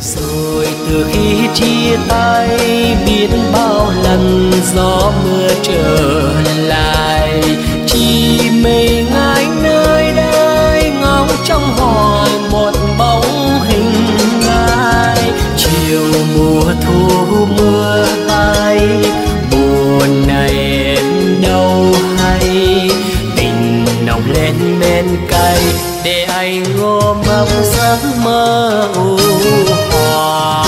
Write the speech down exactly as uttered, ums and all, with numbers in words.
Rồi từ khi chia tay biết bao lần gió mưa trở lại, chỉ mình anh nơi đây ngóng trông hỏi một bóng hình ai. Chiều mùa thu mưa bay, buồn này em đâu hay, tình nồng lên bên cạnh để anh ôm ấp giấc mơ u hoài.